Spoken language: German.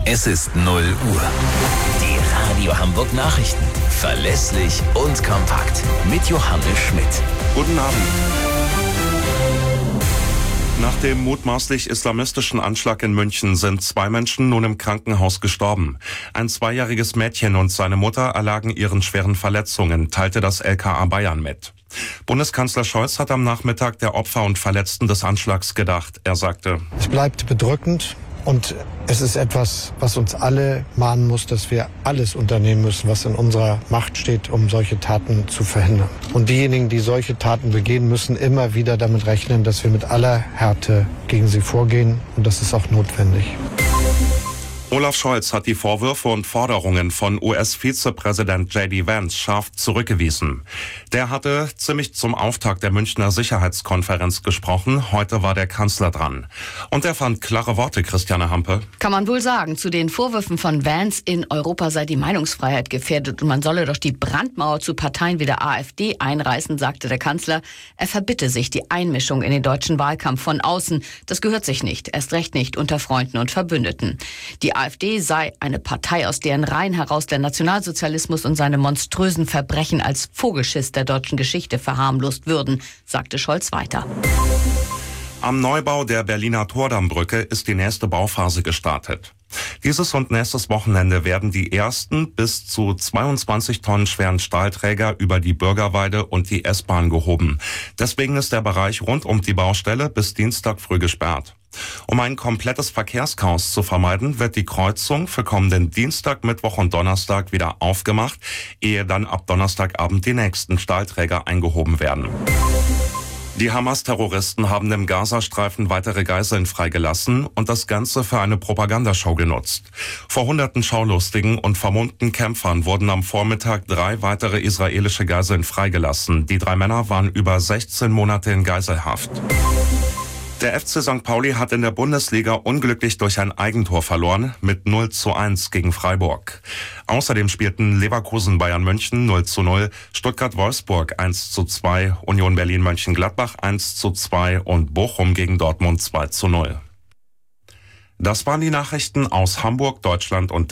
Es ist 0 Uhr. Die Radio Hamburg Nachrichten. Verlässlich und kompakt. Mit Johannes Schmidt. Guten Abend. Nach dem mutmaßlich islamistischen Anschlag in München sind 2 Menschen nun im Krankenhaus gestorben. Ein 2-jähriges Mädchen und seine Mutter erlagen ihren schweren Verletzungen, teilte das LKA Bayern mit. Bundeskanzler Scholz hat am Nachmittag der Opfer und Verletzten des Anschlags gedacht. Er sagte: Es bleibt bedrückend und es ist etwas, was uns alle mahnen muss, dass wir alles unternehmen müssen, was in unserer Macht steht, um solche Taten zu verhindern. Und diejenigen, die solche Taten begehen, müssen immer wieder damit rechnen, dass wir mit aller Härte gegen sie vorgehen. Und das ist auch notwendig. Olaf Scholz hat die Vorwürfe und Forderungen von US-Vizepräsident J.D. Vance scharf zurückgewiesen. Der hatte ziemlich zum Auftakt der Münchner Sicherheitskonferenz gesprochen. Heute war der Kanzler dran. Und er fand klare Worte, Christiane Hampe. Kann man wohl sagen. Zu den Vorwürfen von Vance, in Europa sei die Meinungsfreiheit gefährdet und man solle doch die Brandmauer zu Parteien wie der AfD einreißen, sagte der Kanzler. Er verbitte sich die Einmischung in den deutschen Wahlkampf von außen. Das gehört sich nicht, erst recht nicht unter Freunden und Verbündeten. Die AfD sei eine Partei, aus deren Reihen heraus der Nationalsozialismus und seine monströsen Verbrechen als Vogelschiss der deutschen Geschichte verharmlost würden, sagte Scholz weiter. Am Neubau der Berliner Tordammbrücke ist die nächste Bauphase gestartet. Dieses und nächstes Wochenende werden die ersten bis zu 22 Tonnen schweren Stahlträger über die Bürgerweide und die S-Bahn gehoben. Deswegen ist der Bereich rund um die Baustelle bis Dienstag früh gesperrt. Um ein komplettes Verkehrschaos zu vermeiden, wird die Kreuzung für kommenden Dienstag, Mittwoch und Donnerstag wieder aufgemacht, ehe dann ab Donnerstagabend die nächsten Stahlträger eingehoben werden. Die Hamas-Terroristen haben im Gazastreifen weitere Geiseln freigelassen und das Ganze für eine Propagandashow genutzt. Vor hunderten Schaulustigen und vermummten Kämpfern wurden am Vormittag 3 weitere israelische Geiseln freigelassen. Die 3 Männer waren über 16 Monate in Geiselhaft. Der FC St. Pauli hat in der Bundesliga unglücklich durch ein Eigentor verloren mit 0:1 gegen Freiburg. Außerdem spielten Leverkusen Bayern München 0:0, Stuttgart Wolfsburg 1:2, Union Berlin Mönchengladbach 1:2 und Bochum gegen Dortmund 2:0. Das waren die Nachrichten aus Hamburg, Deutschland und